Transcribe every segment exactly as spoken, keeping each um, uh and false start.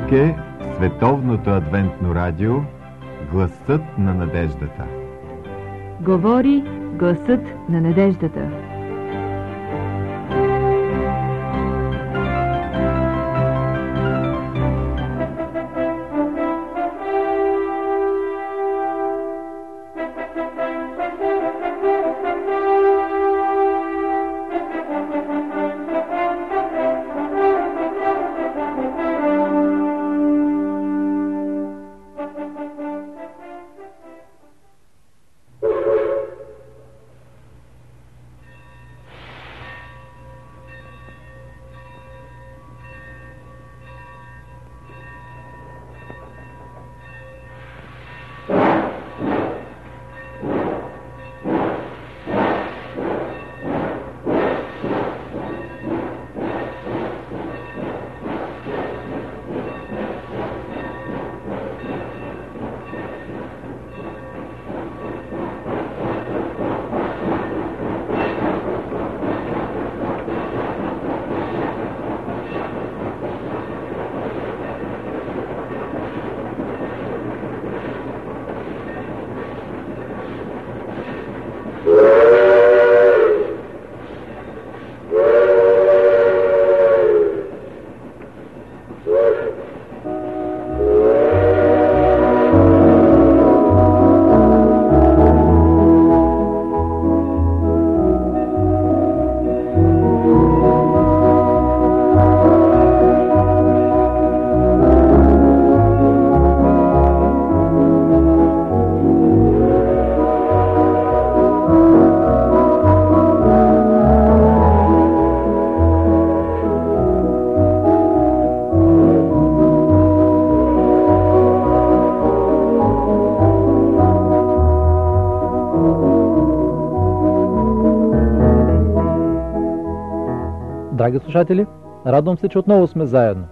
Тук е Световното адвентно радио, гласът на надеждата. Говори гласът на надеждата. Драги слушатели, радвам се, че отново сме заедно.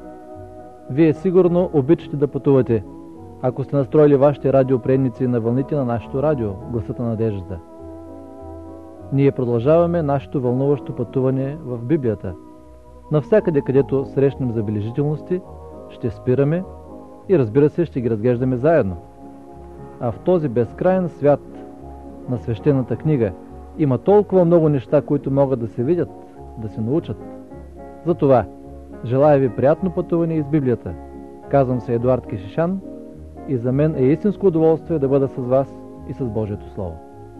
Вие сигурно обичате да пътувате, ако сте настроили вашите радиоприемници на вълните на нашето радио, гласът на надеждата. Ние продължаваме нашето вълнуващо пътуване в Библията. Навсякъде, където срещнем забележителности, ще спираме и, разбира се, ще ги разглеждаме заедно. А в този безкрайен свят на свещената книга има толкова много неща, които могат да се видят, да се научат. Затова желая ви приятно пътуване из Библията. Казвам се Едуард Кешишан и за мен е истинско удоволствие да бъда с вас и с Божието Слово.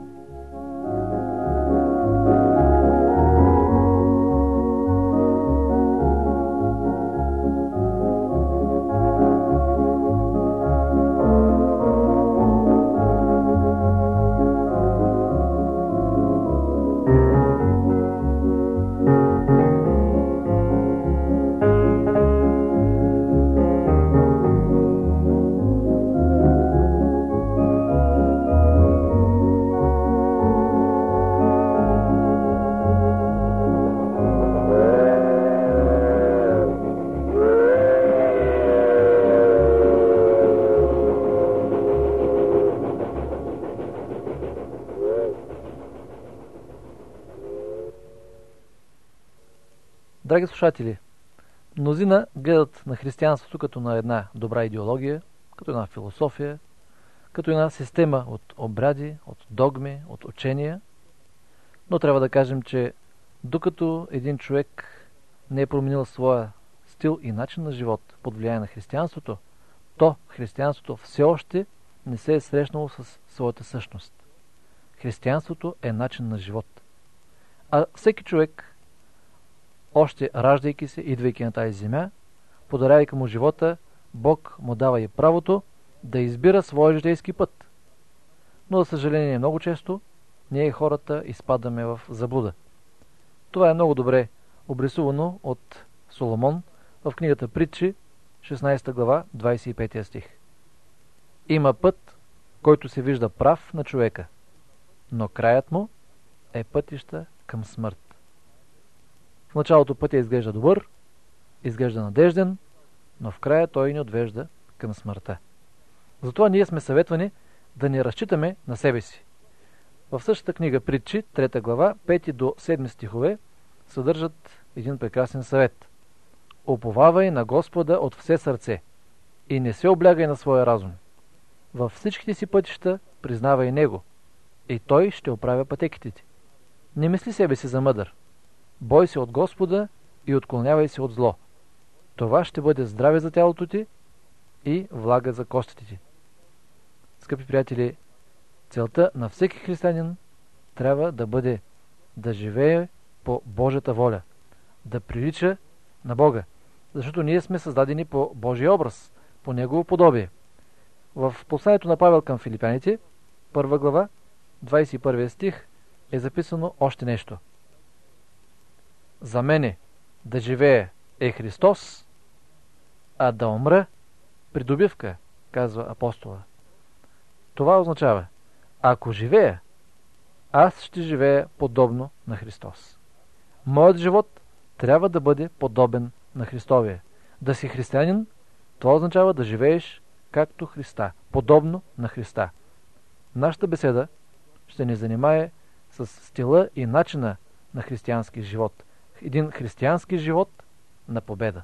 Драги слушатели, мнозина гледат на християнството като на една добра идеология, като една философия, като една система от обряди, от догми, от учения, но трябва да кажем, че докато един човек не е променил своя стил и начин на живот под влияние на християнството, то християнството все още не се е срещнало с своята същност. Християнството е начин на живот. А всеки човек, още раждайки се, идвайки на тази земя, подарявайки му живота, Бог му дава и правото да избира своя житейски път. Но, за съжаление, много често ние хората изпадаме в заблуда. Това е много добре обрисувано от Соломон в книгата Притчи, шестнадесета глава, двадесет и пети стих. Има път, който се вижда прав на човека, но краят му е пътища към смърт. В началото пътя изглежда добър, изглежда надежден, но в края той ни отвежда към смъртта. Затова ние сме съветвани да не разчитаме на себе си. В същата книга Притчи, трета глава, пети до седми стихове, съдържат един прекрасен съвет. Уповавай на Господа от все сърце и не се облягай на своя разум. Във всичките си пътища признавай Него, и Той ще оправя пътеките ти. Не мисли себе си за мъдър. Бой се от Господа и отклонявай се от зло. Това ще бъде здраве за тялото ти и влага за костите ти. Скъпи приятели, целта на всеки християнин трябва да бъде да живее по Божията воля, да прилича на Бога, защото ние сме създадени по Божия образ, по Негово подобие. В посланието на Павел към филипяните, първа глава, двадесет и първи стих, е записано още нещо. За мене да живее е Христос, а да умра придобивка, казва апостола. Това означава, ако живея, аз ще живея подобно на Христос. Моят живот трябва да бъде подобен на Христовия. Да си християнин, това означава да живееш както Христа, подобно на Христа. Нашата беседа ще ни занимае с стила и начина на християнски живот. Един християнски живот на победа.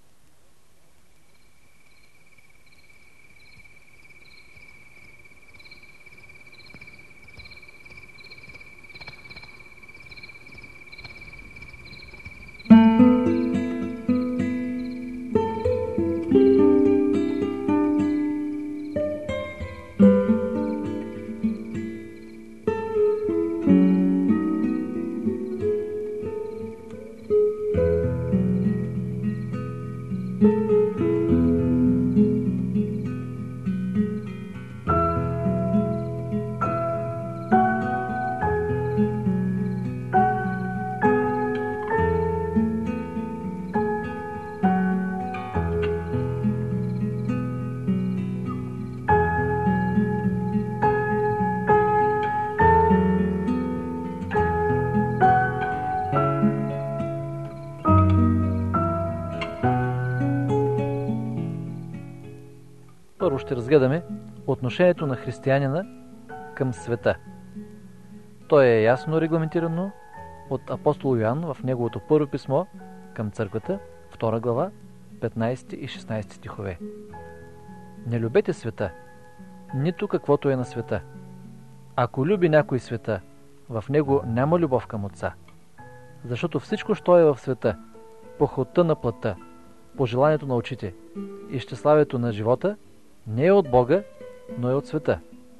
Първо ще разгледаме отношението на християнина към света. То е ясно регламентирано от апостол Йоан в неговото първо писмо към църквата, втора глава, петнадесети и шестнадесети стихове. Не любете света, нито каквото е на света. Ако люби някой света, в него няма любов към Отца. Защото всичко, що е в света, похотта на плътта, пожеланието на очите и щеславието на живота, не е от Бога, но е от света.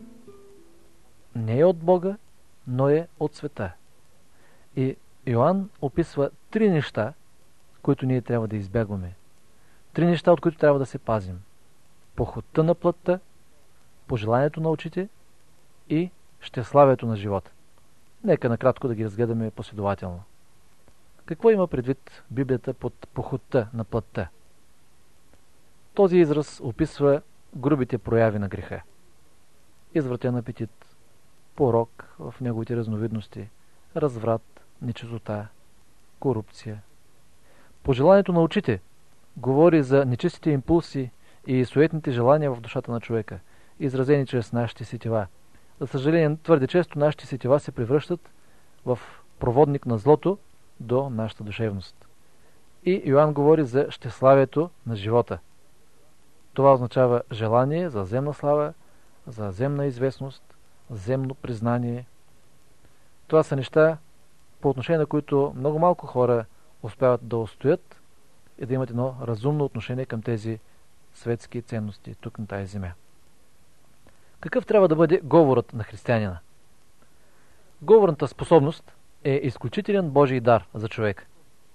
Не е от Бога, но е от света. И Йоан описва три неща, които ние трябва да избягваме. Три неща, от които трябва да се пазим. Похотта на плътта, пожеланието на очите и щеславието на живота. Нека накратко да ги разгледаме последователно. Какво има предвид Библията под похотта на плътта? Този израз описва грубите прояви на греха. Извратен апетит, порок в неговите разновидности, разврат, нечистота, корупция. Пожеланието на очите говори за нечистите импулси и суетните желания в душата на човека, изразени чрез нашите сетива. За съжаление, твърде често нашите сетива се превръщат в проводник на злото до нашата душевност. И Йоан говори за щеславието на живота. Това означава желание за земна слава, за земна известност, земно признание. Това са неща, по отношение на които много малко хора успяват да устоят и да имат едно разумно отношение към тези светски ценности тук на тази земя. Какъв трябва да бъде говорът на християнина? Говорната способност е изключителен Божий дар за човек.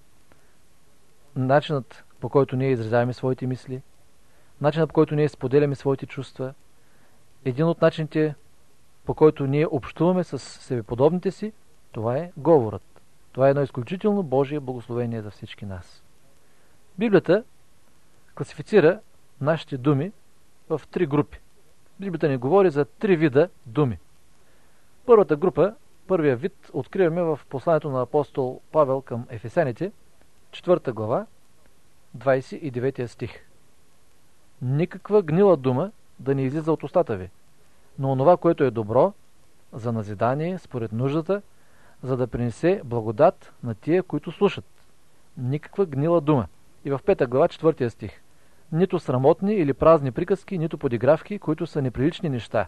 Начинът, по който ние изразяваме своите мисли, начинът, по който ние споделяме своите чувства, един от начините, по който ние общуваме с себеподобните си, това е говорът. Това е едно изключително Божие благословение за всички нас. Библията класифицира нашите думи в три групи. Библията ни говори за три вида думи. Първата група, първия вид, откриваме в посланието на апостол Павел към Ефесяните, четвърта глава, двадесет и девети стих. Никаква гнила дума да не излиза от устата ви, но онова, което е добро, за назидание, според нуждата, за да принесе благодат на тия, които слушат. Никаква гнила дума. И в пета глава, четвъртия стих. нито срамотни или празни приказки, нито подигравки, които са неприлични неща.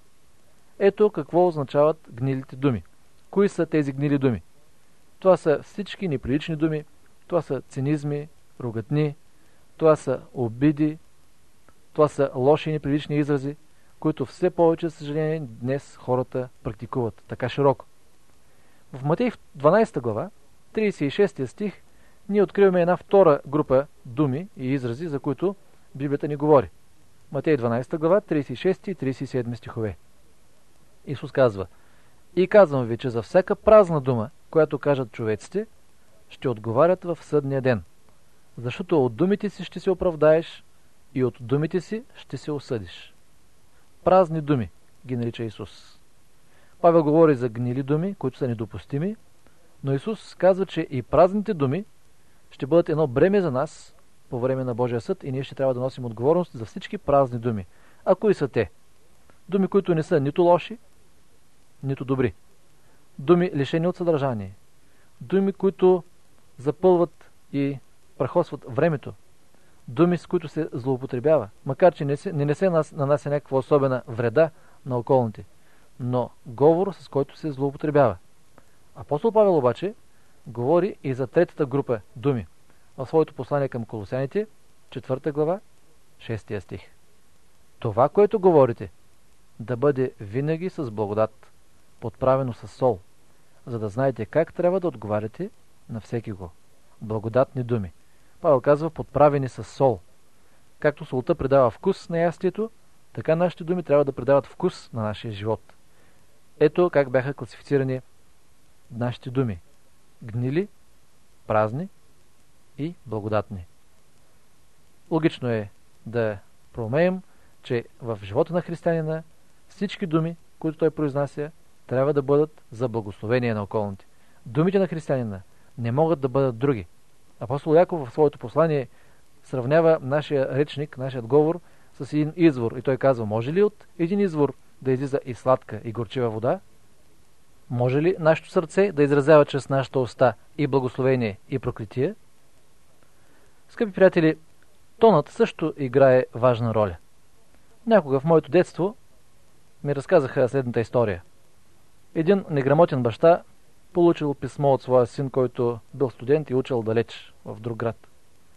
Ето какво означават гнилите думи. Кои са тези гнили думи? Това са всички неприлични думи, това са цинизми, ругатни, това са обиди, това са лоши и неприлични изрази, които все повече, за съжаление, днес хората практикуват така широко. В Матей дванадесета глава, тридесет и шести стих, ние откриваме една втора група думи и изрази, за които Библията ни говори. Матей дванадесета глава, тридесет и шести и тридесет и седми стихове. Исус казва: „И казвам ви, че за всяка празна дума, която кажат човеците, ще отговарят в съдния ден. Защото от думите си ще се оправдаеш и от думите си ще се осъдиш.“ Празни думи ги нарича Исус. Павел говори за гнили думи, които са недопустими, но Исус казва, че и празните думи ще бъдат едно бреме за нас по време на Божия съд и ние ще трябва да носим отговорност за всички празни думи. А кои са те? Думи, които не са нито лоши, нито добри. Думи, лишени от съдържание. Думи, които запълват и прахосват времето. Думи, с които се злоупотребява, макар че не, се, не несе на нас някаква особена вреда на околните, но говор, с който се злоупотребява. Апостол Павел обаче говори и за третата група думи в своето послание към Колосяните, четвърта глава, шестия стих. Това, което говорите, да бъде винаги с благодат, подправено с сол, за да знаете как трябва да отговаряте на всеки го. Благодатни думи. Павел казва: подправени с сол. Както солта придава вкус на ястието, така нашите думи трябва да придават вкус на нашия живот. Ето как бяха класифицирани нашите думи: гнили, празни и благодатни. Логично е да проумеем, че в живота на християнина всички думи, които той произнася, трябва да бъдат за благословение на околните. Думите на християнина не могат да бъдат други. Апостол Яков в своето послание сравнява нашия речник, нашият говор с един извор. И той казва: може ли от един извор да излиза и сладка и горчива вода? Може ли нашето сърце да изразява чрез нашата уста и благословение и проклетие? Скъпи приятели, тонът също играе важна роля. Някога в моето детство ми разказаха следната история. Един неграмотен баща получил писмо от своя син, който бил студент и учил далеч в друг град.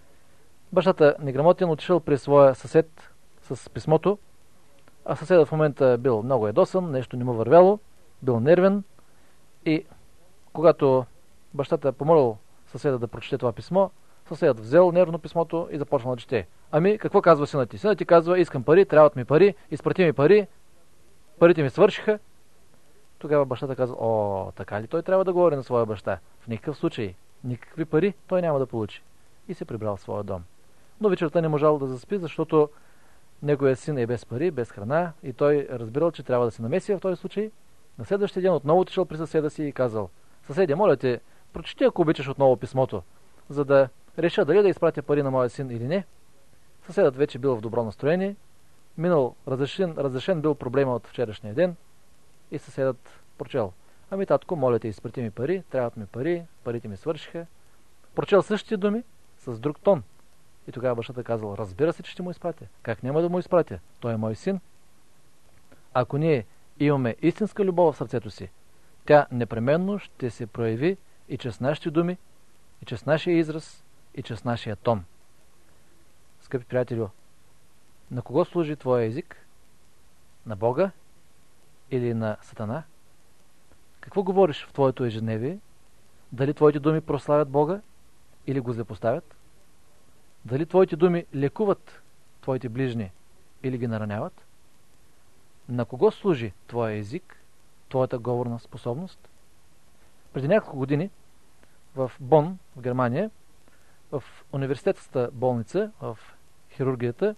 Бащата неграмотен отишъл при своя съсед с писмото, а съседът в момента бил много ядосан, нещо не му вървяло, бил нервен и когато бащата помолил съседа да прочете това писмо, съседът взел нервно писмото и започнал да чете. Ами, какво казва синът ти? Синът ти казва: искам пари, трябват ми пари, изпрати ми пари, парите ми свършиха. Тогава бащата казва: о, така ли той трябва да говори на своя баща? В никакъв случай, никакви пари той няма да получи. И се прибрал в своя дом. Но вечерта не можал да заспи, защото неговия син е без пари, без храна и той разбирал, че трябва да се намеси в този случай. На следващия ден отново отишъл при съседа си и казал: съседи, моля те, прочети, ако обичаш, отново писмото, за да реша дали да изпратя пари на моя син или не. Съседът вече бил в добро настроение, минал, разрешен, разрешен бил проблема от вчерашния ден и съседът прочел: ами татко, моля те, изпрати ми пари, трябват ми пари, парите ми свършиха. Прочел същите думи с друг тон. И тогава бащата казал: разбира се, че ще му изпратя. Как няма да му изпратя? Той е мой син. Ако ние имаме истинска любов в сърцето си, тя непременно ще се прояви и чрез нашите думи, и чрез нашия израз, и чрез нашия тон. Скъпи приятелю, на кого служи твоя език? На Бога или на Сатана? Какво говориш в твоето ежедневие? Дали твоите думи прославят Бога или го злепоставят? Дали твоите думи лекуват твоите ближни или ги нараняват? На кого служи твоя език, твоята говорна способност? Преди няколко години в Бон, в Германия, в университетската болница, в хирургията,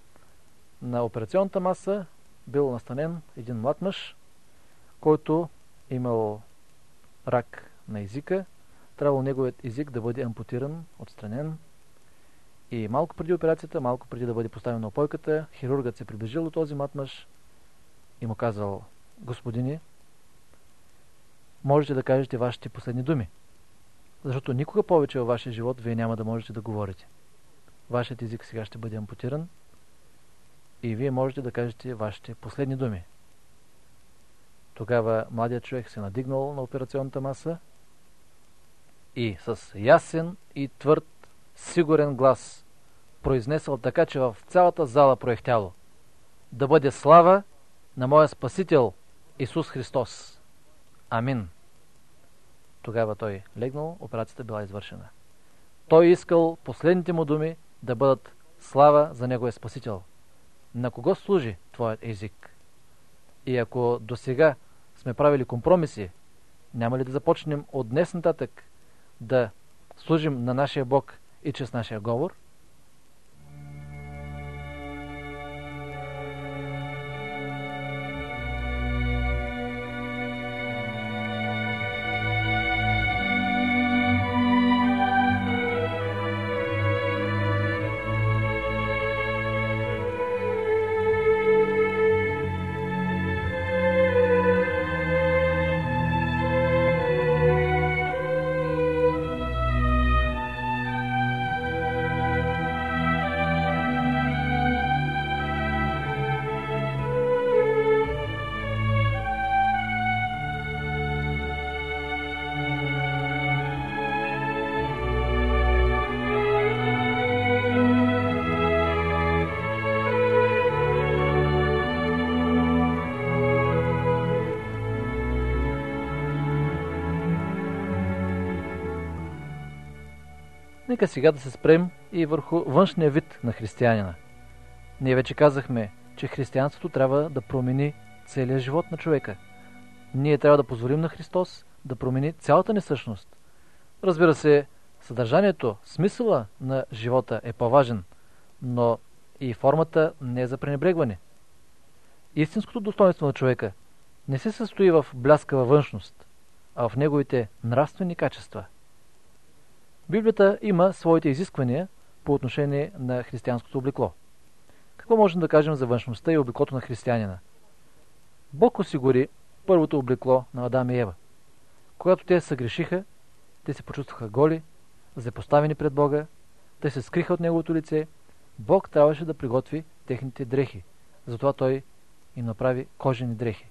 на операционната маса бил настанен един млад мъж, който имал рак на езика. Трябвало неговият език да бъде ампутиран, отстранен. И малко преди операцията, малко преди да бъде поставен на опойката, хирургът се приближил до този млад мъж и му казал: господине, можете да кажете вашите последни думи, защото никога повече във вашия живот вие няма да можете да говорите. вашият език сега ще бъде ампутиран и вие можете да кажете вашите последни думи. Тогава младият човек се надигнал на операционната маса и с ясен и твърд, сигурен глас произнесъл така, че в цялата зала проехтяло: да бъде слава на моя Спасител Исус Христос. Амин. Тогава той легнал, операцията била извършена. Той искал последните му думи да бъдат слава за неговия Спасител. На кого служи твоят език? И ако досега сме правили компромиси, няма ли да започнем от днес нататък да служим на нашия Бог и чрез нашия говор? Нека сега да се спрем и върху външния вид на християнина. Ние вече казахме, че християнството трябва да промени целия живот на човека. Ние трябва да позволим на Христос да промени цялата ни същност. Разбира се, съдържанието, смисъла на живота е по-важен, но и формата не е за пренебрегване. Истинското достоинство на човека не се състои в бляскава външност, а в неговите нравствени качества. Библията има своите изисквания по отношение на християнското облекло. Какво можем да кажем за външността и облеклото на християнина? Бог осигури първото облекло на Адам и Ева. Когато те съгрешиха, те се почувстваха голи, злепоставени пред Бога, те се скриха от Неговото лице. Бог трябваше да приготви техните дрехи, затова Той им направи кожени дрехи.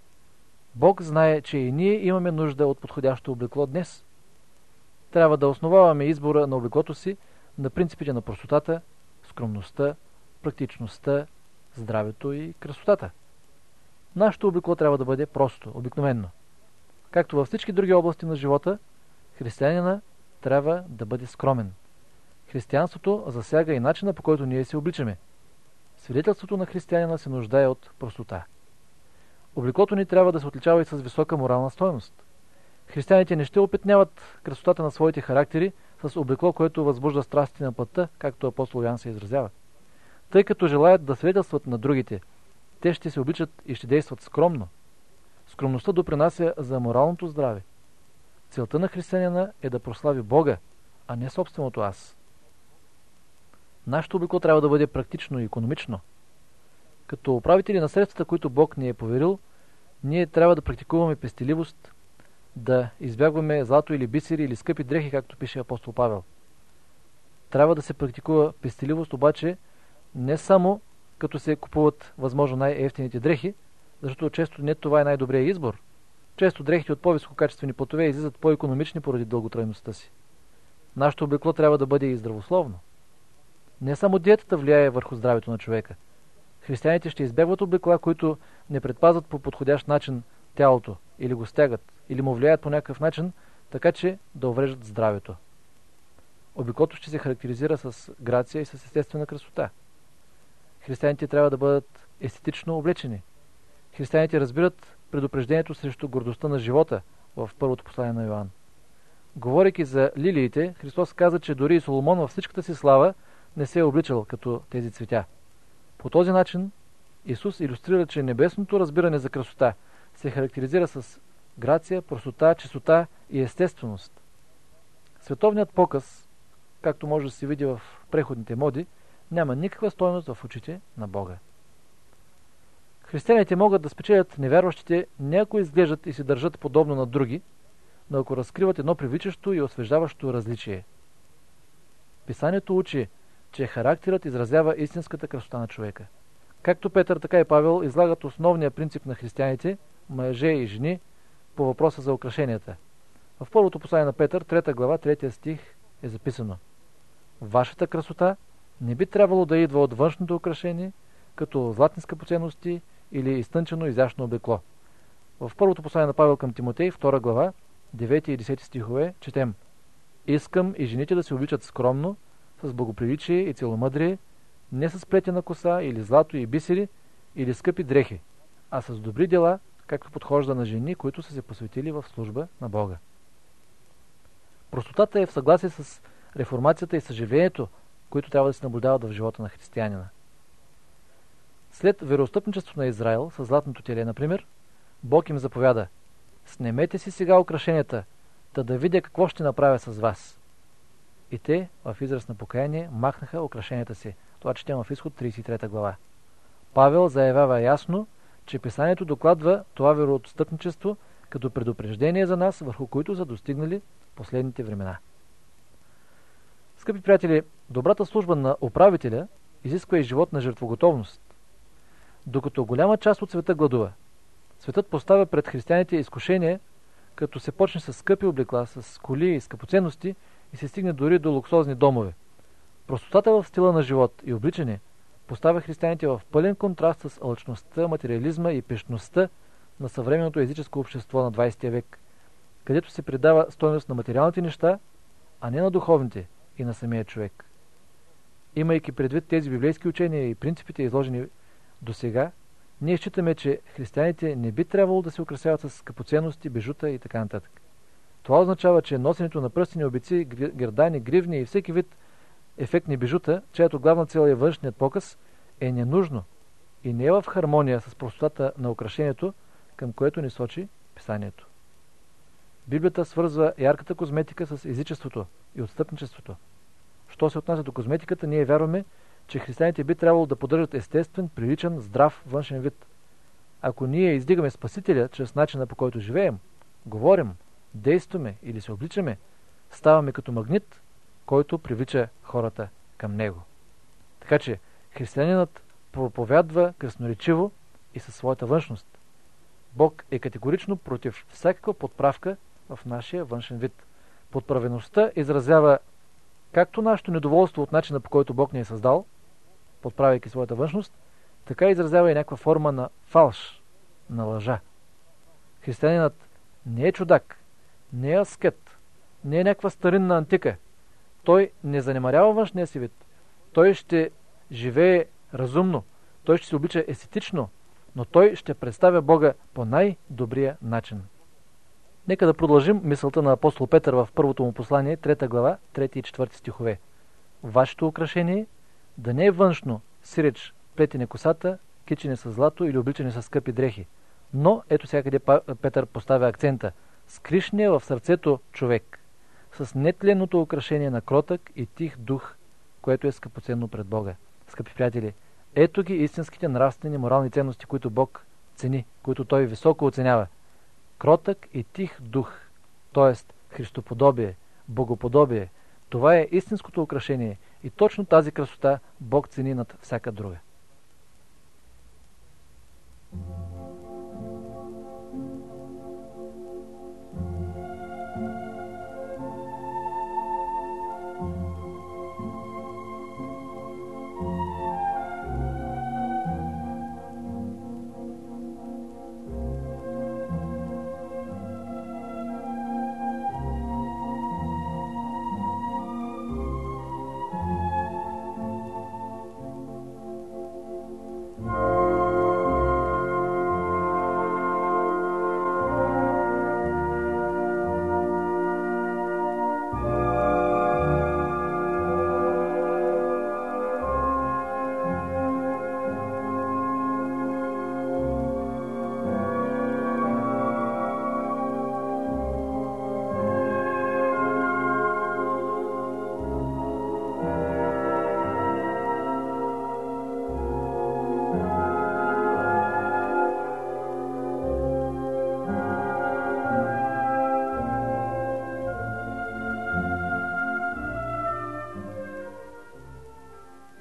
Бог знае, че и ние имаме нужда от подходящо облекло днес. Трябва да основаваме избора на облеклото си на принципите на простотата, скромността, практичността, здравето и красотата. Нашето облекло трябва да бъде просто, обикновено. Както във всички други области на живота, християнина трябва да бъде скромен. Християнството засяга и начина, по който ние се обличаме. Свидетелството на християнина се нуждае от простота. Облеклото ни трябва да се отличава и с висока морална стойност. Християните не ще опетняват красотата на своите характери с облекло, което възбужда страстите на плътта, както апостол Йоан се изразява. Тъй като желаят да свидетелстват на другите, те ще се обличат и ще действат скромно. Скромността допринася за моралното здраве. Целта на християнина е да прослави Бога, а не собственото аз. Нашето облекло трябва да бъде практично и икономично. Като управители на средствата, които Бог ни е поверил, ние трябва да практикуваме пестеливост, да избягваме злато или бисери или скъпи дрехи, както пише апостол Павел. Трябва да се практикува пестеливост, обаче не само като се купуват възможно най-евтините дрехи, защото често не това е най-добрият избор. Често дрехите от по-висококачествени платове излизат по-икономични поради дълготрайността си. Нашето облекло трябва да бъде и здравословно. Не само диетата влияе върху здравето на човека. Християните ще избягват облекла, които не предпазват по подходящ начин тялото, или го стягат, или му влияят по някакъв начин, така че да увреждат здравето. Облеклото ще се характеризира с грация и с естествена красота. Християните трябва да бъдат естетично облечени. Християните разбират предупреждението срещу гордостта на живота в първото послание на Йоан. Говорейки за лилиите, Христос каза, че дори и Соломон във всичката си слава не се е обличал като тези цветя. По този начин Исус илюстрира, че небесното разбиране за красота се характеризира с грация, простота, чистота и естественост. Световният показ, както може да се види в преходните моди, няма никаква стойност в очите на Бога. Християните могат да спечелят невярващите, не ако изглеждат и се държат подобно на други, но ако разкриват едно привличащо и освеждаващо различие. Писанието учи, че характерът изразява истинската красота на човека. Както Петър, така и Павел излагат основния принцип на християните, мъже и жени, по въпроса за украшенията. В първото послание на Петър, трета глава, третия стих е записано: вашата красота не би трябвало да идва от външното украшение, като златни скъпоценности или изтънчено изящно облекло. В първото послание на Павел към Тимотей, втора глава, девети и десети стихове, четем: искам и жените да се обличат скромно, с благоприличие и целомъдрие, не с плетена коса или злато и бисери, или скъпи дрехи, а с добри дела, както подхожда на жени, които са се посветили в служба на Бога. Простотата е в съгласие с реформацията и съживението, които трябва да се наблюдават в живота на християнина. След вероотстъпничеството на Израил с златното теле, например, Бог им заповяда: снемете си сега украшенията, та да видя какво ще направя с вас. И те, в израз на покаяние, махнаха украшенията си. Това четем в Изход тридесет и трета глава. Павел заявява ясно, че писанието докладва това вероотстъпничество като предупреждение за нас, върху които са достигнали последните времена. Скъпи приятели, добрата служба на управителя изисква и живот на жертвоготовност. Докато голяма част от света гладува, светът поставя пред християните изкушение, като се почне с скъпи облекла, с коли и скъпоценности и се стигне дори до луксозни домове. Простотата в стила на живот и обличане поставя християните в пълен контраст с алчността, материализма и пещността на съвременното езическо общество на двадесетия век, където се придава стойност на материалните неща, а не на духовните и на самия човек. Имайки предвид тези библейски учения и принципите, изложени до сега, ние считаме, че християните не би трябвало да се украсяват с скъпоценности, бижута и така нататък. Това означава, че носенето на пръстени, обици, гердани, гривни и всеки вид ефектни бижута, чиято главна цел е външният показ, е ненужно и не е в хармония с простотата на украшението, към което ни сочи писанието. Библията свързва ярката козметика с езичеството и отстъпничеството. Що се отнася до козметиката, ние вярваме, че християните би трябвало да поддържат естествен, приличен, здрав външен вид. Ако ние издигаме Спасителя чрез начина, по който живеем, говорим, действаме или се обличаме, ставаме като магнит, който привлича хората към него. Така че християнинът проповядва красноречиво и със своята външност. Бог е категорично против всякаква подправка в нашия външен вид. Подправеността изразява както нашето недоволство от начина, по който Бог ни е създал, подправяйки своята външност, така изразява и някаква форма на фалш, на лъжа. Християнинът не е чудак, не е аскет, не е някаква старинна антика. Той не занемарява външния си вид. Той ще живее разумно, той ще се облича естетично, но той ще представя Бога по най-добрия начин. Нека да продължим мисълта на апостол Петър в първото му послание, трета глава, трети и четвърти стихове. Вашето украшение да не е външно, сиреч, плетене косата, кичене с злато или обличане с скъпи дрехи. Но, ето сега къде Петър поставя акцента, скришния в сърцето човек, с нетленото украшение на кротък и тих дух, което е скъпоценно пред Бога. Скъпи приятели, ето ги истинските нравствени морални ценности, които Бог цени, които Той високо оценява. Кротък и тих дух, т.е. христоподобие, богоподобие, това е истинското украшение и точно тази красота Бог цени над всяка друга.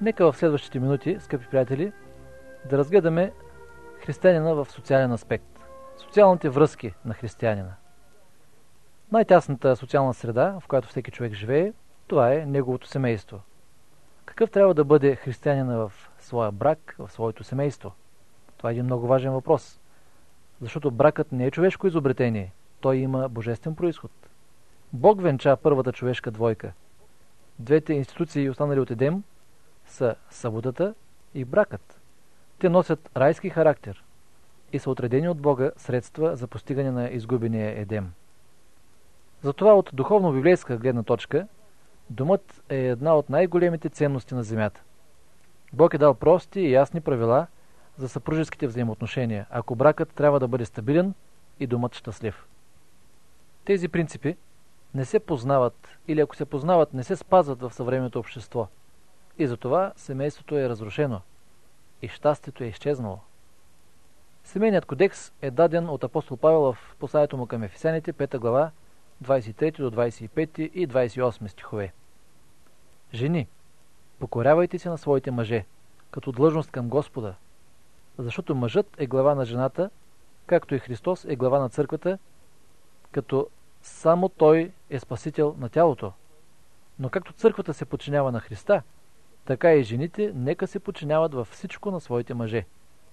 Нека в следващите минути, скъпи приятели, да разгледаме християнина в социален аспект. Социалните връзки на християнина. Най-тясната социална среда, в която всеки човек живее, това е неговото семейство. Какъв трябва да бъде християнина в своя брак, в своето семейство? Това е един много важен въпрос. Защото бракът не е човешко изобретение. Той има божествен произход. Бог венча първата човешка двойка. Двете институции, останали от Едем, са съботата и бракът. Те носят райски характер и са отредени от Бога средства за постигане на изгубения Едем. Затова от духовно-библейска гледна точка, домът е една от най-големите ценности на земята. Бог е дал прости и ясни правила за съпружеските взаимоотношения, ако бракът трябва да бъде стабилен и домът щастлив. Тези принципи не се познават или ако се познават, не се спазват в съвременното общество. И затова семейството е разрушено и щастието е изчезнало. Семейният кодекс е даден от апостол Павел в посланието му към Ефесяните, пета глава, двадесет и трети до двадесет и пети и двадесет и осми стихове. Жени, покорявайте се на своите мъже, като длъжност към Господа, защото мъжът е глава на жената, както и Христос е глава на църквата, като само Той е спасител на тялото. Но както църквата се подчинява на Христа, така и жените нека се подчиняват във всичко на своите мъже.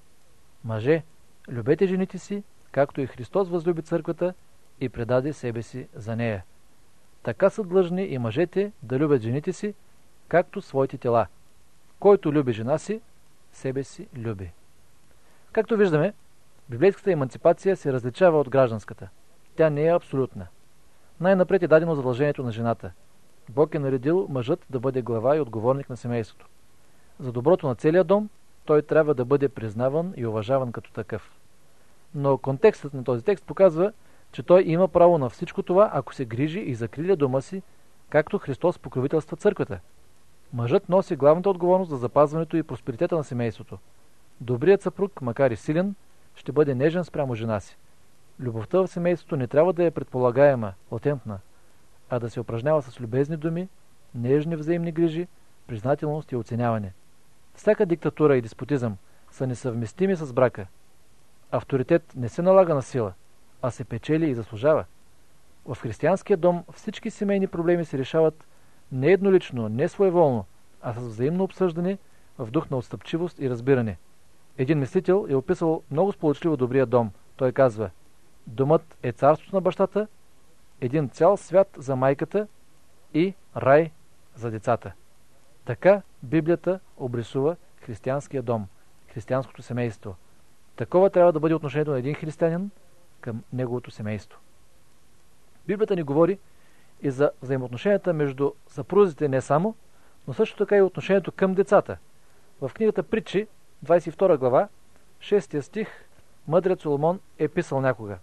Мъже, любете жените си, както и Христос възлюби църквата и предаде себе си за нея. Така са длъжни и мъжете да любят жените си, както своите тела. Който люби жена си, себе си люби. Както виждаме, библейската еманципация се различава от гражданската. Тя не е абсолютна. Най-напред е дадено задължението на жената. Бог е наредил мъжът да бъде глава и отговорник на семейството. За доброто на целия дом, той трябва да бъде признаван и уважаван като такъв. Но контекстът на този текст показва, че той има право на всичко това, ако се грижи и закриля дома си, както Христос покровителства църквата. Мъжът носи главната отговорност за запазването и просперитета на семейството. Добрият съпруг, макар и силен, ще бъде нежен спрямо жена си. Любовта в семейството не трябва да е предполагаема, латентна, а да се упражнява с любезни думи, нежни взаимни грижи, признателност и оценяване. Всяка диктатура и деспотизъм са несъвместими с брака. Авторитет не се налага на сила, а се печели и заслужава. В християнския дом всички семейни проблеми се решават не еднолично, не своеволно, а с взаимно обсъждане в дух на отстъпчивост и разбиране. Един мислител е описал много сполучливо добрия дом. Той казва: домът е царството на бащата, един цял свят за майката и рай за децата. Така Библията обрисува християнския дом, християнското семейство. Такова трябва да бъде отношението на един християнин към неговото семейство. Библията ни говори и за взаимоотношенията между съпрузите не само, но също така и отношението към децата. В книгата Притчи, двадесет и втора глава, шести стих, мъдрец Соломон е писал някога: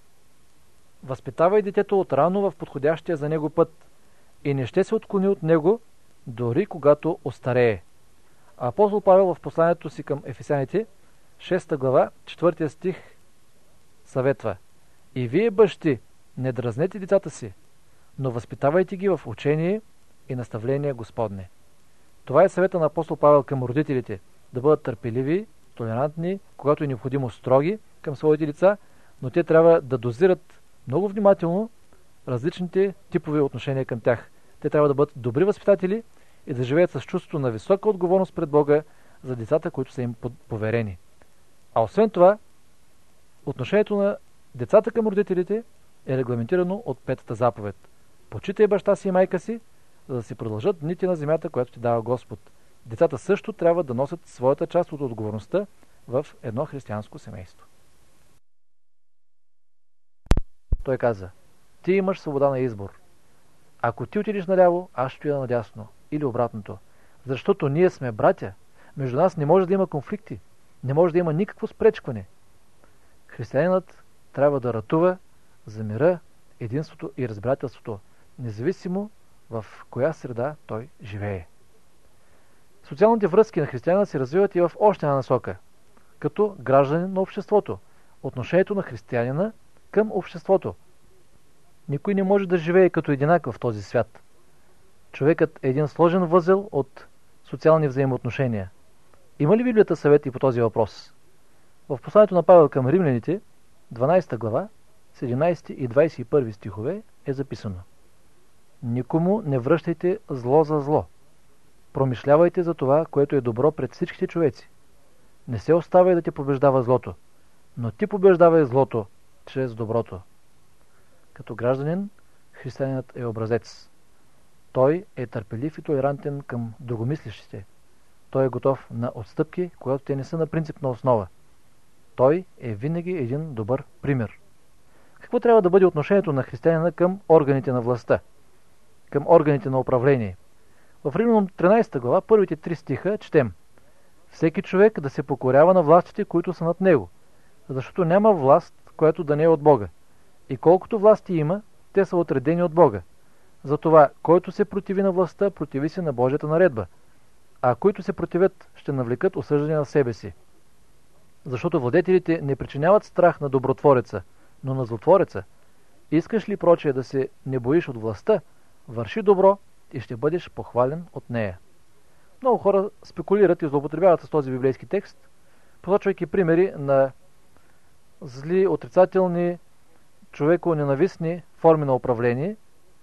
възпитавай детето от рано в подходящия за него път и не ще се отклони от него, дори когато остарее. А апостол Павел в посланието си към Ефесяните, шеста глава, четвърти стих, съветва: и вие, бащи, не дразнете децата си, но възпитавайте ги в учение и наставление Господне. Това е съвета на апостол Павел към родителите, да бъдат търпеливи, толерантни, когато е необходимо строги към своите деца, но те трябва да дозират много внимателно различните типове отношения към тях. Те трябва да бъдат добри възпитатели и да живеят с чувството на висока отговорност пред Бога за децата, които са им поверени. А освен това, отношението на децата към родителите е регламентирано от петата заповед: почитай баща си и майка си, за да си продължат дните на земята, която ти дава Господ. Децата също трябва да носят своята част от отговорността в едно християнско семейство. Той каза: ти имаш свобода на избор. Ако ти отидеш наляво, аз ще отида надясно. Или обратното. Защото ние сме братя. Между нас не може да има конфликти. Не може да има никакво спречкване. Християнинът трябва да ратува за мира, единството и разбирателството, независимо в коя среда той живее. Социалните връзки на християнина се развиват и в още една насока, като гражданин на обществото. Отношението на християнина към обществото. Никой не може да живее като единак в този свят. Човекът е един сложен възел от социални взаимоотношения. Има ли Библията съвет и по този въпрос? В посланието на Павел към римляните, дванадесета глава, седемнадесети и двадесет и първи стихове е записано: Никому не връщайте зло за зло. Промишлявайте за това, което е добро пред всичките човеци. Не се оставяй да те побеждава злото, но ти побеждавай злото чрез доброто. Като гражданин, християнинът е образец. Той е търпелив и толерантен към другомислещите. Той е готов на отстъпки, когато те не са на принципна основа. Той е винаги един добър пример. Какво трябва да бъде отношението на християнина към органите на властта, към органите на управление? В Римляни тринадесета глава, първите три стиха четем: Всеки човек да се покорява на властите, които са над него, защото няма власт, която да не е от Бога. И колкото власти има, те са отредени от Бога. Затова, който се противи на властта, противи се на Божията наредба, а които се противят, ще навлекат осъждане на себе си. Защото владетелите не причиняват страх на добротвореца, но на злотвореца. Искаш ли прочее да се не боиш от властта, върши добро и ще бъдеш похвален от нея. Много хора спекулират и злоупотребяват с този библейски текст, посочвайки примери на зли, отрицателни, човеко-ненавистни форми на управление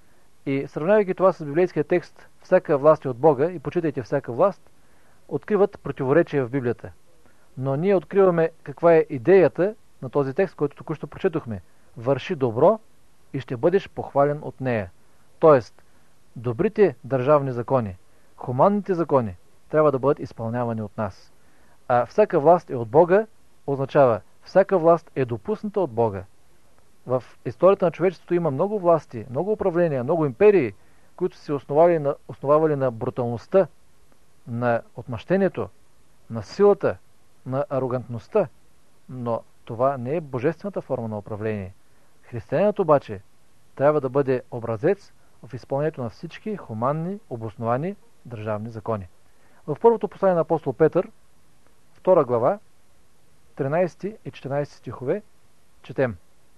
и сравнявайки това с библейския текст "Всяка власт е от Бога" и "Почитайте всяка власт", откриват противоречия в Библията. Но ние откриваме каква е идеята на този текст, който току-що прочетохме. Върши добро и ще бъдеш похвален от нея. Тоест, добрите държавни закони, хуманните закони трябва да бъдат изпълнявани от нас. А всяка власт е от Бога означава всяка власт е допусната от Бога. В историята на човечеството има много власти, много управления, много империи, които се основали на, основавали на бруталността, на отмъщението, на силата, на арогантността. Но това не е божествената форма на управление. Християнинът обаче трябва да бъде образец в изпълнението на всички хуманни, обосновани държавни закони. В първото послание на апостол Петър, втора глава, тринадесети и четиринадесети стихове, четем.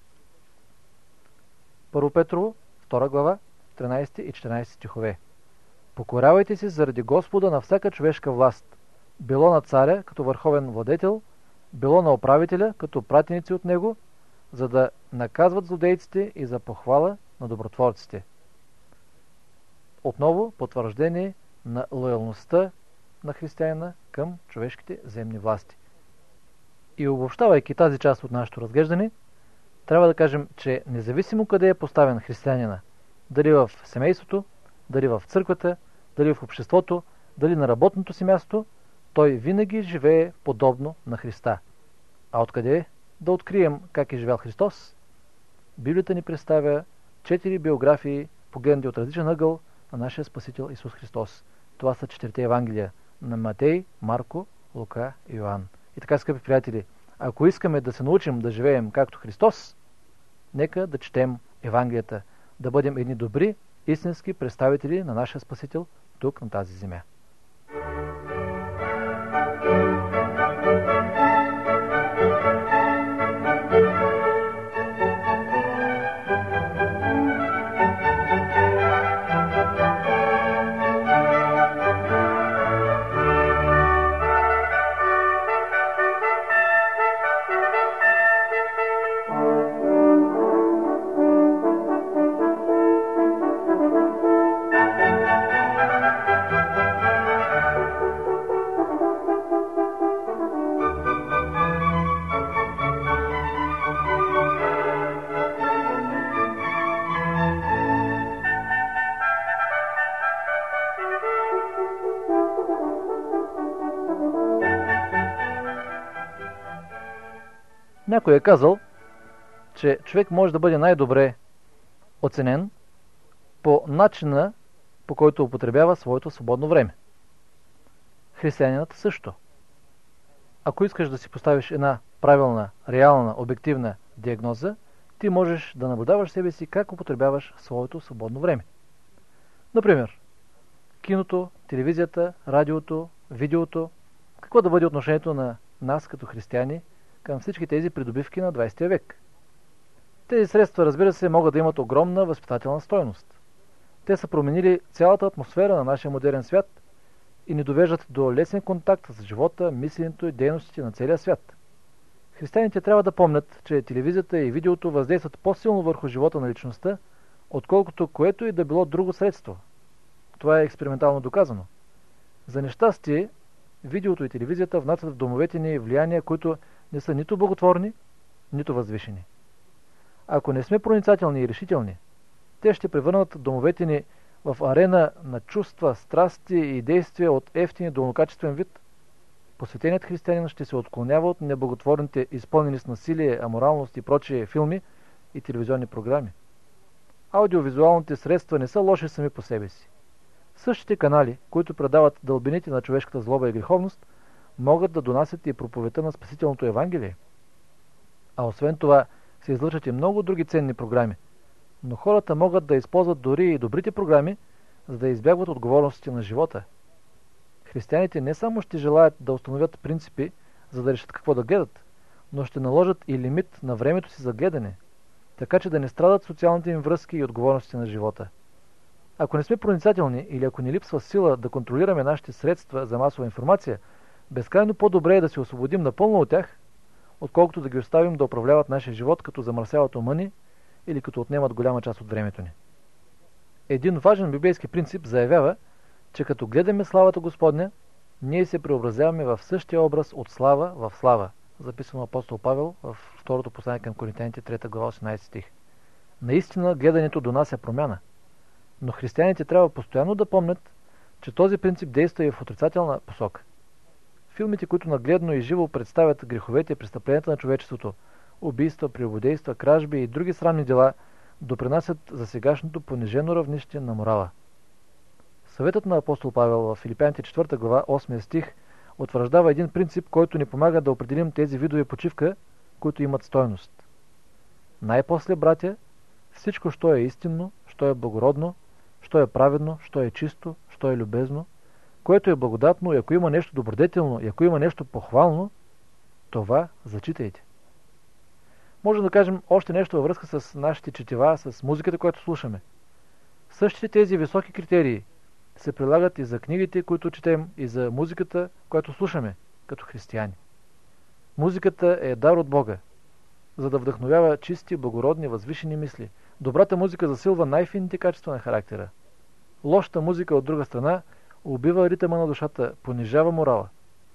Първо Петрово, втора глава, тринадесети и четиринадесети стихове. Покорявайте се заради Господа на всяка човешка власт, било на царя като върховен владетел, било на управителя като пратеници от него, за да наказват злодейците и за похвала на добротворците. Отново потвърждение на лоялността на християнина към човешките земни власти. И обобщавайки тази част от нашето разглеждане, трябва да кажем, че независимо къде е поставен християнина, дали в семейството, дали в църквата, дали в обществото, дали на работното си място, той винаги живее подобно на Христа. А откъде да открием как е живял Христос? Библията ни представя четири биографии, погледнати от различен ъгъл, на нашия Спасител Исус Христос. Това са четирите Евангелия на Матей, Марко, Лука и Йоан. И така, скъпи приятели, ако искаме да се научим да живеем както Христос, нека да четем Евангелията, да бъдем едни добри, истински представители на нашия Спасител тук на тази земя. Някой е казал, че човек може да бъде най-добре оценен по начина, по който употребява своето свободно време. Християнинът също. Ако искаш да си поставиш една правилна, реална, обективна диагноза, ти можеш да наблюдаваш себе си как употребяваш своето свободно време. Например, киното, телевизията, радиото, видеото. Какво да бъде отношението на нас като християни към всички тези придобивки на двадесети век? Тези средства, разбира се, могат да имат огромна възпитателна стойност. Те са променили цялата атмосфера на нашия модерен свят и ни довеждат до лесен контакт с живота, мисленето и дейностите на целия свят. Християните трябва да помнят, че телевизията и видеото въздействат по-силно върху живота на личността, отколкото което и да било друго средство. Това е експериментално доказано. За нещастие, видеото и телевизията внасят в домовете ни влияния, които не са нито благотворни, нито възвишени. Ако не сме проницателни и решителни, те ще превърнат домовете ни в арена на чувства, страсти и действия от евтин и долнокачествен вид. Посветеният християнин ще се отклонява от неблаготворните, изпълнени с насилие, аморалност и прочие филми и телевизионни програми. Аудиовизуалните средства не са лоши сами по себе си. Същите канали, които предават дълбините на човешката злоба и греховност, могат да донасят и проповедта на спасителното Евангелие. А освен това, се излъчат и много други ценни програми. Но хората могат да използват дори и добрите програми, за да избягват отговорностите на живота. Християните не само ще желаят да установят принципи, за да решат какво да гледат, но ще наложат и лимит на времето си за гледане, така че да не страдат социалните им връзки и отговорности на живота. Ако не сме проницателни или ако ни липсва сила да контролираме нашите средства за масова информация, безкрайно по-добре е да се освободим напълно от тях, отколкото да ги оставим да управляват нашия живот, като замърсяват ума ни или като отнемат голяма част от времето ни. Един важен библейски принцип заявява, че като гледаме славата Господня, ние се преобразяваме в същия образ от слава в слава, записано апостол Павел в второто послание към Коринтяните, трета глава, осемнадесети стих. Наистина гледането донася промяна, но християните трябва постоянно да помнят, че този принцип действа и в отрицателна посока. Филмите, които нагледно и живо представят греховете и престъпленията на човечеството, убийства, прелюбодейства, кражби и други срамни дела, допринасят за сегашното понижено равнище на морала. Съветът на апостол Павел в Филипяните четвърта глава, осми стих, утвърждава един принцип, който ни помага да определим тези видове почивка, които имат стойност. Най-после, братя, всичко, що е истинно, що е благородно, що е праведно, що е чисто, що е любезно, което е благодатно, и ако има нещо добродетелно, и ако има нещо похвално, това зачитайте. Може да кажем още нещо във връзка с нашите четива, с музиката, която слушаме. Същите тези високи критерии се прилагат и за книгите, които четем, и за музиката, която слушаме, като християни. Музиката е дар от Бога, за да вдъхновява чисти, благородни, възвишени мисли. Добрата музика засилва най-фините качества на характера. Лошата музика, от друга страна, убива ритъма на душата, понижава морала.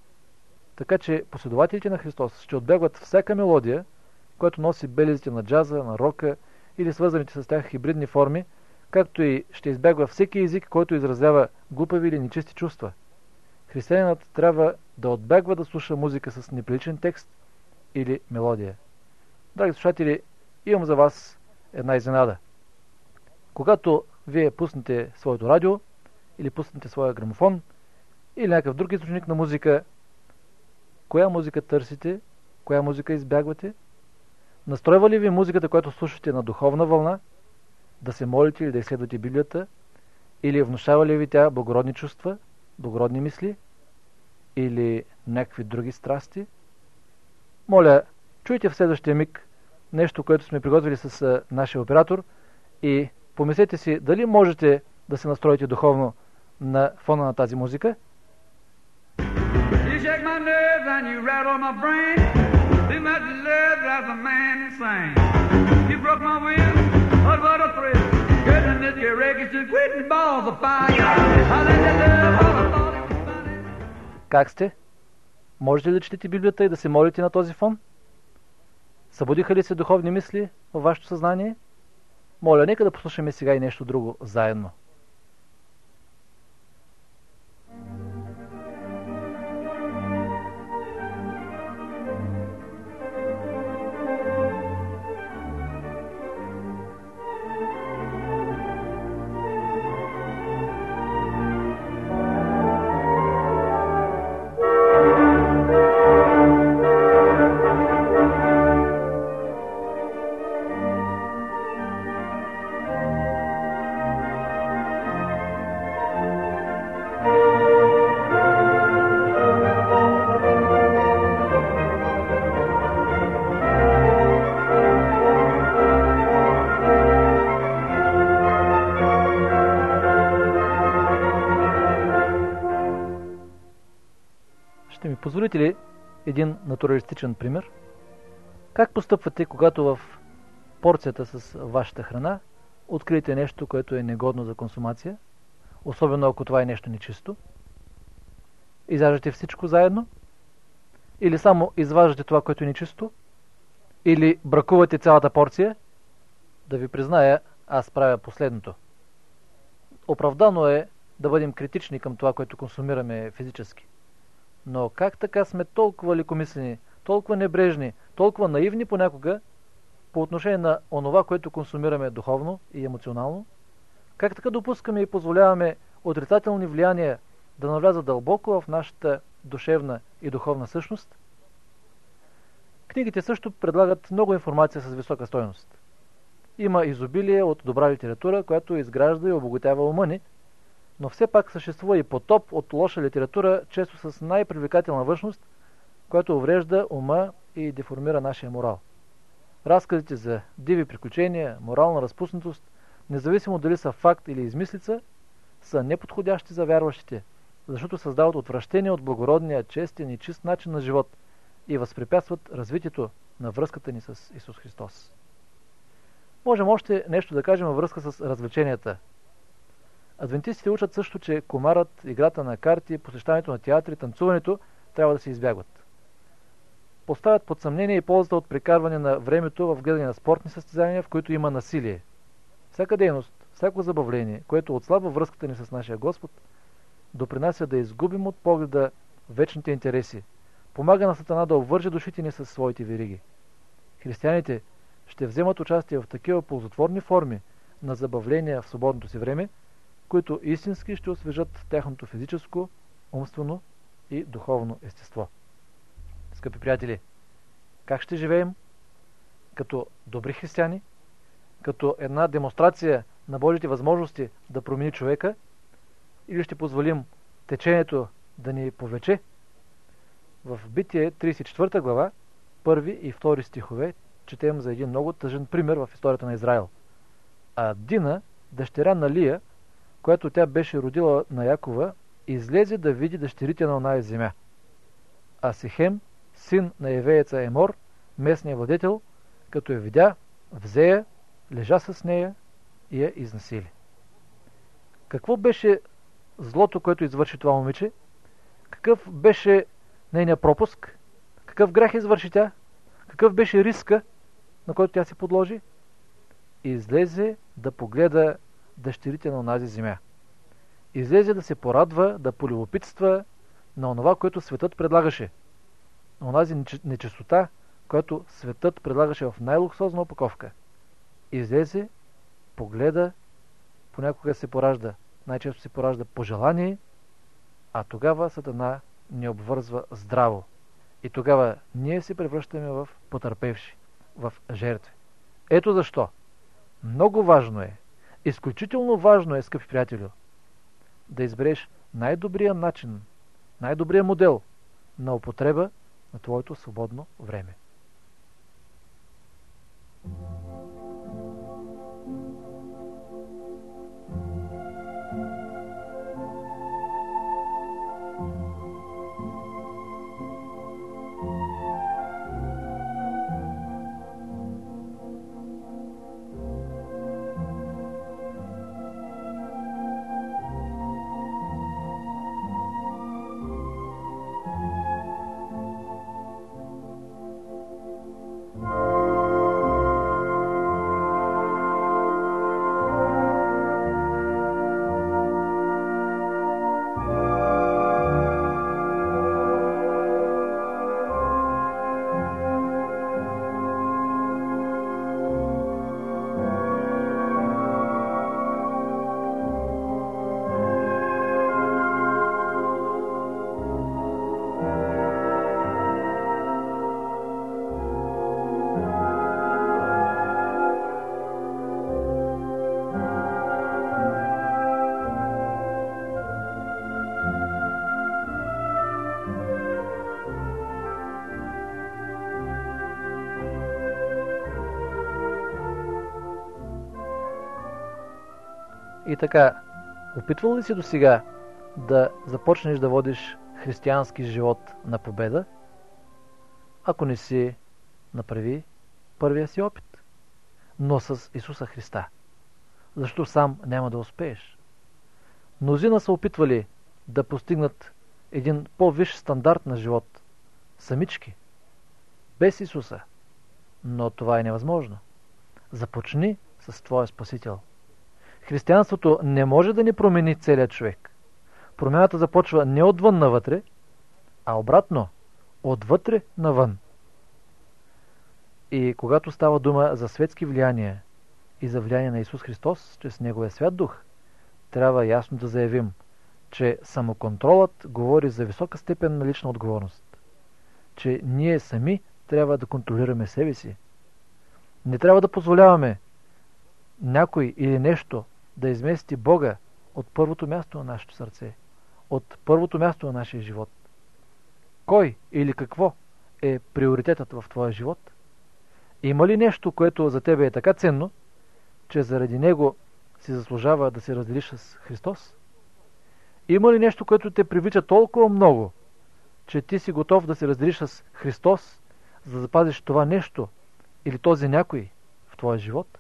Така че последователите на Христос ще отбягват всяка мелодия, която носи белезите на джаза, на рока или свързаните с тях хибридни форми, както и ще избягва всеки език, който изразява глупави или нечисти чувства. Християнинът трябва да отбягва да слуша музика с неприличен текст или мелодия. Драги слушатели, имам за вас една изненада. Когато вие пуснете своето радио или пуснете своя грамофон или някакъв друг източник на музика, коя музика търсите, коя музика избягвате? Настройва ли ви музиката, която слушате, на духовна вълна, да се молите или да изследвате Библията, или внушава ли ви тя благородни чувства, благородни мисли или някакви други страсти? Моля, чуйте в следващия миг нещо, което сме приготвили с а, нашия оператор, и помислете си дали можете да се настроите духовно на фона на тази музика. Как сте? Можете ли да четете Библията и да се молите на този фон? Събудиха ли се духовни мисли във вашето съзнание? Моля, нека да послушаме сега и нещо друго заедно. представите ли един натуралистичен пример? Как постъпвате, когато в порцията с вашата храна откриете нещо, което е негодно за консумация, особено ако това е нещо нечисто? Изяждате всичко заедно? Или само изваждате това, което е нечисто? Или бракувате цялата порция? Да ви призная, аз правя последното. Оправдано е да бъдем критични към това, което консумираме физически. Но как така сме толкова лекомислени, толкова небрежни, толкова наивни понякога по отношение на онова, което консумираме духовно и емоционално? Как така допускаме и позволяваме отрицателни влияния да навлязат дълбоко в нашата душевна и духовна същност? Книгите също предлагат много информация с висока стойност. Има изобилие от добра литература, която изгражда и обогатява ума ни, но все пак съществува и потоп от лоша литература, често с най-привлекателна външност, която уврежда ума и деформира нашия морал. Разказите за диви приключения, морална разпуснатост, независимо дали са факт или измислица, са неподходящи за вярващите, защото създават отвращение от благородния, честен и чист начин на живот и възпрепятстват развитието на връзката ни с Исус Христос. Можем още нещо да кажем във връзка с развлеченията. Адвентистите учат също, че комарът, играта на карти, посещаването на театри, танцуването трябва да се избягват. Поставят под съмнение и ползата от прекарване на времето в гледане на спортни състезания, в които има насилие. Всяка дейност, всяко забавление, което отслабва връзката ни с нашия Господ, допринася да изгубим от погледа вечните интереси, помага на Сатана да обвърже душите ни със своите вериги. Християните ще вземат участие в такива ползотворни форми на забавления в свободното си време, които истински ще освежат тяхното физическо, умствено и духовно естество. Скъпи приятели, как ще живеем? Като добри християни? Като една демонстрация на Божите възможности да промени човека? Или ще позволим течението да ни повлече? В Битие тридесет и четвърта глава, първи и втори стихове, четем за един много тъжен пример в историята на Израил. А Дина, дъщеря на Лия, която тя беше родила на Якова, излезе да види дъщерите на оная земя. А Сихем, син на евееца Емор, местния владетел, като я видя, взе я, лежа с нея и я изнасили. Какво беше злото, което извърши това момиче? Какъв беше нейният пропуск? Какъв грях извърши тя? Какъв беше риска, на който тя се подложи? Излезе да погледа дъщерите на онази земя. Излезе да се порадва, да полюбопитства на онова, което светът предлагаше. На онази нечистота, която светът предлагаше в най-луксозна опаковка. Излезе, погледа, понякога се поражда, най-често се поражда пожелание, а тогава Сатана ни обвързва здраво. И тогава ние се превръщаме в потърпевши, в жертви. Ето защо. Много важно е, изключително важно е, скъпи приятелю, да избереш най-добрия начин, най-добрия модел на употреба на твоето свободно време. И така, опитвал ли си до сега да започнеш да водиш християнски живот на победа, ако не си направи първия си опит, но с Исуса Христа. Защото сам няма да успееш. Мнозина са опитвали да постигнат един по-висш стандарт на живот, самички, без Исуса, но това е невъзможно. Започни с твоя Спасител. Християнството не може да ни промени целият човек. Промяната започва не отвън навътре, а обратно, отвътре навън. И когато става дума за светски влияния и за влияние на Исус Христос чрез Неговия свят дух, трябва ясно да заявим, че самоконтролът говори за висока степен на лична отговорност. Че ние сами трябва да контролираме себе си. Не трябва да позволяваме някой или нещо да измести Бога от първото място на нашето сърце, от първото място на нашия живот. Кой или какво е приоритетът в твоя живот? Има ли нещо, което за тебе е така ценно, че заради него си заслужава да се разделиш с Христос? Има ли нещо, което те привлича толкова много, че ти си готов да се разделиш с Христос, за да запазиш това нещо или този някой в твоя живот?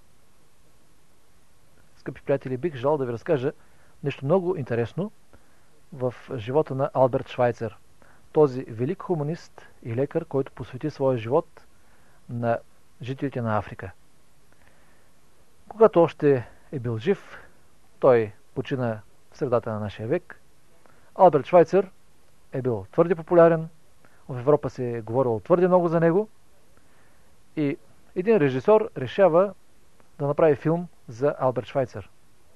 Скъпи приятели, бих желал да ви разкажа нещо много интересно в живота на Алберт Швайцер. Този велик хуманист и лекар, който посвети своя живот на жителите на Африка. Когато още е бил жив, той почина в средата на нашия век. Алберт Швайцер е бил твърде популярен, в Европа се е говорило твърде много за него и един режисьор решава да направи филм за Алберт Швайцер.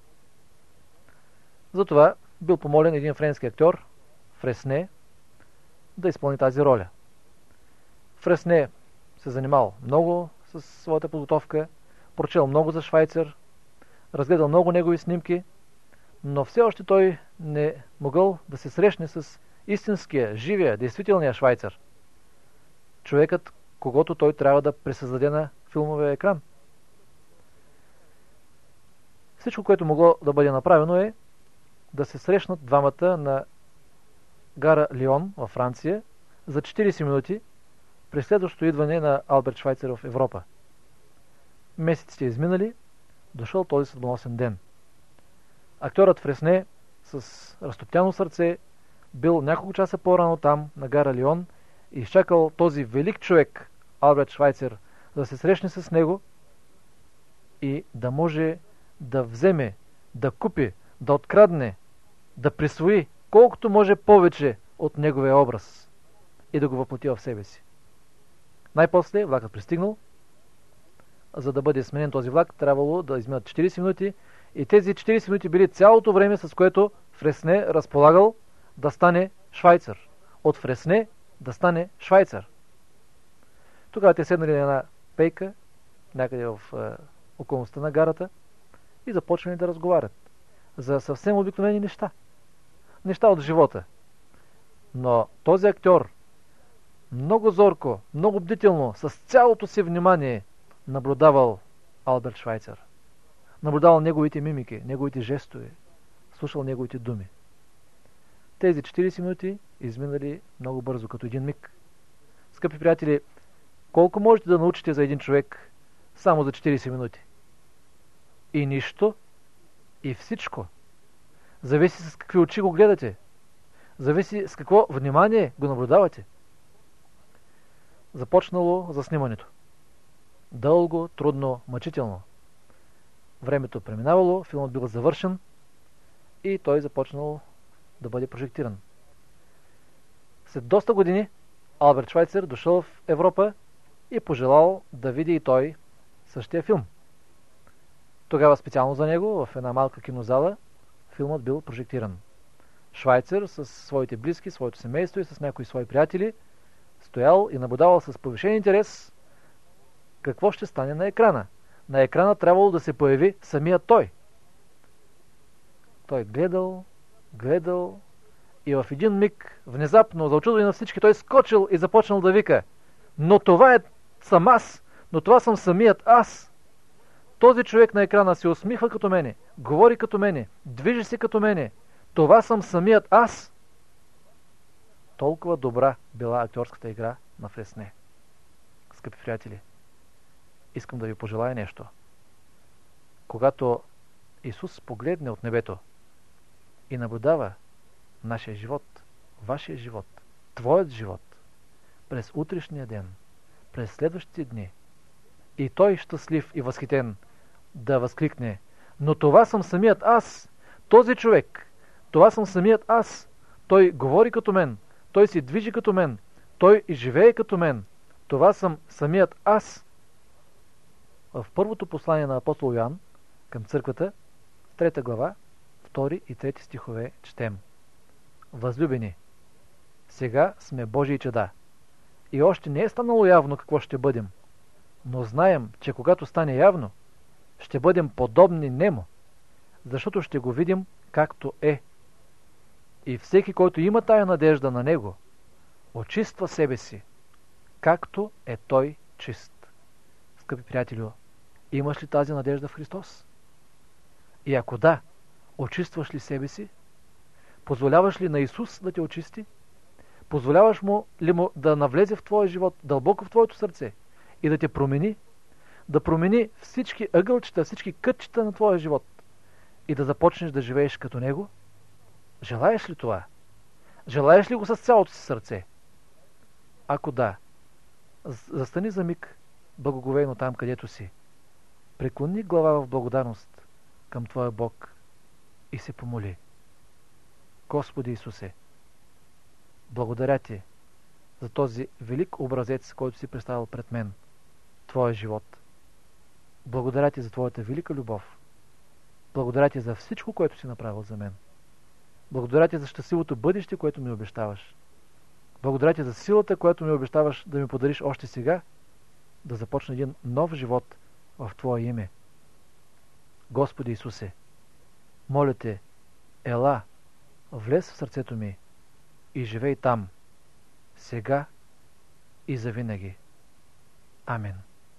Затова бил помолен един френски актьор, Фресне, да изпълни тази роля. Фресне се занимал много с своята подготовка, прочел много за Швайцер, разгледал много негови снимки, но все още той не могъл да се срещне с истинския, живия, действителния Швайцер. Човекът, когото той трябва да пресъздаде на филмовия екран. Всичко, което могло да бъде направено е да се срещнат двамата на гара Лион във Франция за четирийсет минути при следващото идване на Алберт Швайцер в Европа. Месеците изминали, дошъл този съдбоносен ден. Актьорът Фресне с разтоптяно сърце бил няколко часа по-рано там, на гара Лион, и изчакал този велик човек, Алберт Швайцер, да се срещне с него и да може да вземе, да купи, да открадне, да присвои колкото може повече от неговия образ и да го въплати в себе си. Най-после влакът пристигнал. За да бъде сменен този влак, трябвало да изминат четирийсет минути и тези четирийсет минути били цялото време, с което Фресне разполагал да стане Швайцер. От Фресне да стане Швайцер. Тогава те седнали на една пейка, някъде в е, околността на гарата, и започнали да разговарят за съвсем обикновени неща. Неща от живота. Но този актьор много зорко, много бдително, с цялото си внимание наблюдавал Алберт Швайцер. Наблюдавал неговите мимики, неговите жестове, слушал неговите думи. Тези четирийсет минути изминали много бързо, като един миг. Скъпи приятели, колко можете да научите за един човек само за четирийсет минути? И нищо, и всичко. Зависи с какви очи го гледате. Зависи с какво внимание го наблюдавате. Започнало заснимането. Дълго, трудно, мъчително. Времето преминавало, филмът бил завършен и той започнал да бъде прожектиран. След доста години Алберт Швайцер дошъл в Европа и пожелал да види и той същия филм. Тогава специално за него, в една малка кинозала, филмът бил прожектиран. Швайцер с своите близки, своето семейство и с някои свои приятели стоял и наблюдавал с повишен интерес какво ще стане на екрана. На екрана трябвало да се появи самият той. Той гледал, гледал и в един миг, внезапно, за очудване на всички, той скочил и започнал да вика: но това е съм аз, но това съм самият аз. Този човек на екрана се усмихва като мене, говори като мене, движи се като мене. Това съм самият аз. Толкова добра била актьорската игра на Фресне. Скъпи приятели, искам да ви пожелая нещо. Когато Исус погледне от небето и наблюдава нашия живот, вашия живот, твоят живот, през утрешния ден, през следващите дни, и той щастлив и възхитен да възкликне: но това съм самият аз, този човек, това съм самият аз, той говори като мен, той се движи като мен, той и живее като мен, това съм самият аз. В първото послание на апостол Йоан към църквата, трета глава, втори и трети стихове четем: възлюбени, сега сме Божии чада и още не е станало явно какво ще бъдем, но знаем, че когато стане явно, ще бъдем подобни нему, защото ще го видим както е. И всеки, който има тая надежда на него, очиства себе си, както е той чист. Скъпи приятелю, имаш ли тази надежда в Христос? И ако да, очистваш ли себе си? Позволяваш ли на Исус да те очисти? Позволяваш му ли му да навлезе в твоя живот, дълбоко в твоето сърце и да те промени? Да промени всички ъгълчета, всички кътчета на твоя живот и да започнеш да живееш като него? Желаеш ли това? Желаеш ли го с цялото си сърце? Ако да, застани за миг благоговейно там, където си. Преклони глава в благодарност към твоя Бог и се помоли: Господи Исусе, благодаря ти за този велик образец, който си представил пред мен, твоя живот. Благодаря ти за твоята велика любов. Благодаря ти за всичко, което си направил за мен. Благодаря ти за щастливото бъдеще, което ми обещаваш. Благодаря ти за силата, която ми обещаваш да ми подариш още сега, да започне един нов живот в Твое име. Господи Исусе, моля те, ела, влез в сърцето ми и живей там, сега и завинаги. Амин.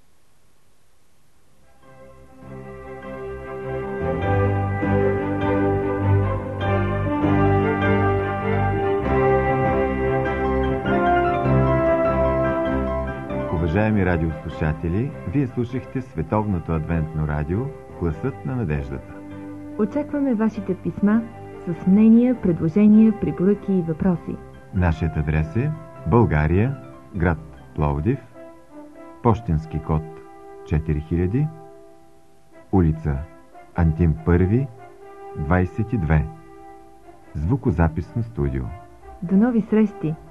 Уважаеми радиослушатели, вие слушахте Световното адвентно радио Гласът на надеждата. Очакваме вашите писма с мнения, предложения, препоръки и въпроси. Нашият адрес е България, град Пловдив, пощенски код четири хиляди, улица Антим първи, двадесет и две, звукозаписно студио. До нови срещи!